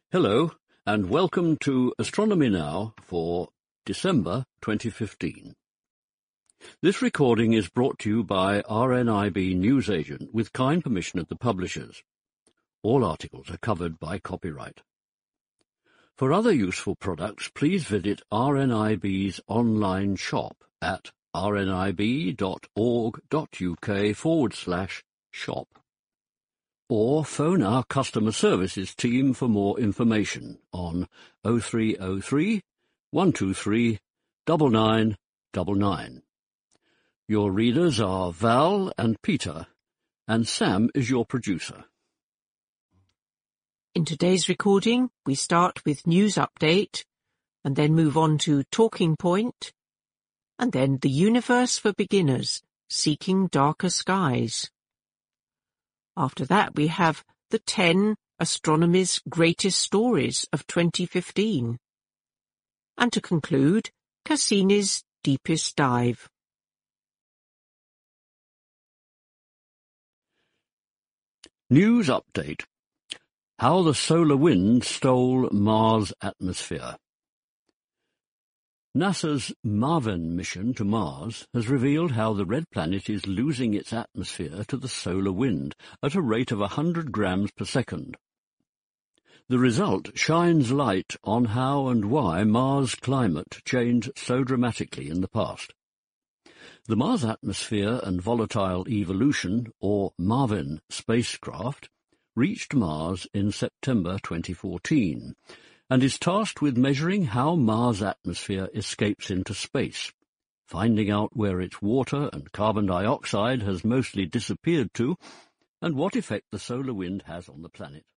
Hello, and welcome to Astronomy Now for December 2015. This recording is brought to you by RNIB Newsagent with kind permission of the publishers. All articles are covered by copyright. For other useful products, please visit RNIB's online shop at rnib.org.uk/shop. Or phone our customer services team for more information on 0303 123 9999. Your readers are Val and Peter, and Sam is your producer. In today's recording, we start with news update, and then move on to talking point, and then the universe for beginners, seeking darker skies. After that, we have the 10 Astronomy's Greatest Stories of 2015. And to conclude, Cassini's Deepest Dive. News update. How the solar wind stole Mars' atmosphere. NASA's MAVEN mission to Mars has revealed how the red planet is losing its atmosphere to the solar wind at a rate of 100 grams per second. The result shines light on how and why Mars' climate changed so dramatically in the past. The Mars Atmosphere and Volatile Evolution, or MAVEN, spacecraft reached Mars in September 2014, and is tasked with measuring how Mars' atmosphere escapes into space, finding out where its water and carbon dioxide has mostly disappeared to, and what effect the solar wind has on the planet.